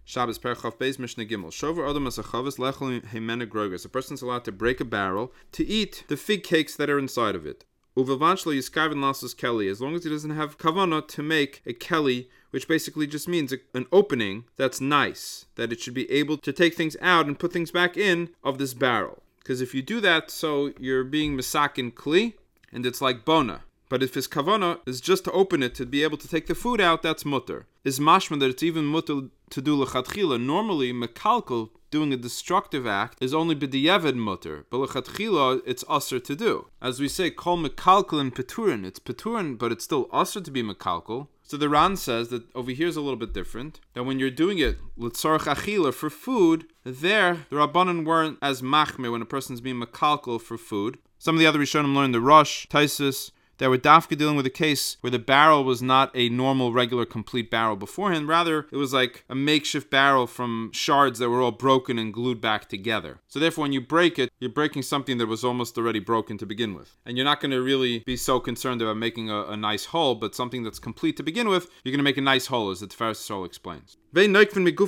Shabbos Perchav Beis Mishnah Gimel. Shover Adam as a Chavis Lechel Hemena Grogas. A person's allowed to break a barrel to eat the fig cakes that are inside of it. Uvavanchlo Yiskavin Lasos Kelly, as long as he doesn't have kavana to make a kelly, which basically just means an opening that's nice, that it should be able to take things out and put things back in of this barrel. Because if you do that, so you're being misakin kli, and it's like bona. But if his kavana is just to open it to be able to take the food out, that's mutter. Is mashma that it's even mutter to do lechatchila. Normally, mekalkel, doing a destructive act, is only b'diavad mutter. But lechatchila, it's aser to do. As we say, kol mekalkel and peturin. It's peturin, but it's still aser to be mekalkel. So the Ran says that over here is a little bit different. That when you're doing it l'tzarech achila for food, there the Rabbanan weren't as machmir when a person's being mekalkel for food. Some of the other Rishonim learned the Rosh, Taisus, that were dafka dealing with a case where the barrel was not a normal, regular, complete barrel beforehand. Rather, it was like a makeshift barrel from shards that were all broken and glued back together. So therefore, when you break it, you're breaking something that was almost already broken to begin with. And you're not going to really be so concerned about making a nice hole, but something that's complete to begin with, you're going to make a nice hole, as the Tiferes Yisrael explains. And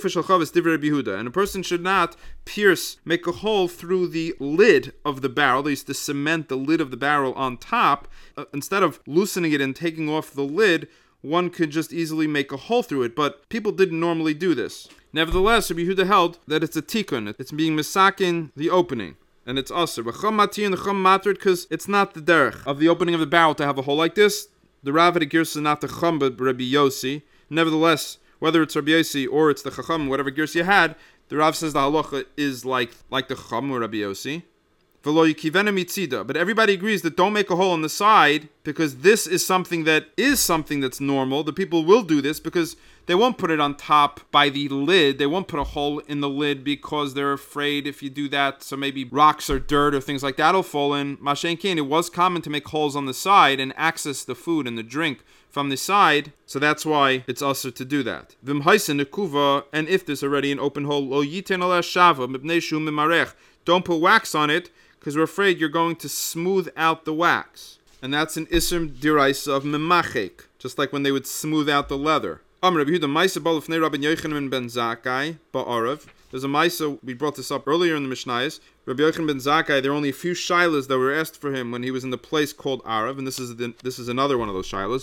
a person should not make a hole through the lid of the barrel. They used to cement the lid of the barrel on top. Instead of loosening it and taking off the lid, one could just easily make a hole through it. But people didn't normally do this. Nevertheless, Rabbi Yehuda held that it's a tikkun. It's being misakin the opening. And it's aser. Because it's not the derech of the opening of the barrel to have a hole like this. The Rav had a girsa not the chum, but Rabbi Yossi. Nevertheless, whether it's Rabbi Yossi or it's the Chacham, whatever girsa you had, the Rav says the halacha is like the Chacham or Rabbi Yossi. But everybody agrees that don't make a hole on the side, because this is something that's normal. The people will do this because they won't put it on top by the lid. They won't put a hole in the lid because they're afraid if you do that, so maybe rocks or dirt or things like that will fall in. Mashen Kain, it was common to make holes on the side and access the food and the drink from the side, so that's why it's also to do that. And if there's already an open hole, don't put wax on it, because we're afraid you're going to smooth out the wax. And that's an ism diraisa of memachek, just like when they would smooth out the leather. There's a Maisa, we brought this up earlier in the Mishnayos. Rabbi Yochanan ben Zakkai, there were only a few shilas that were asked for him when he was in the place called Arav, and this is another one of those shilas.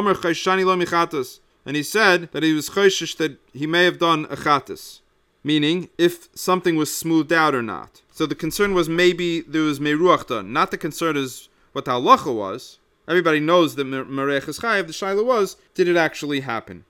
And he said that he was chayshish that he may have done a chatas, meaning if something was smoothed out or not. So the concern was maybe there was meruach done. Not the concern is what the halacha was. Everybody knows that meruach is chayav. The shaila was, did it actually happen?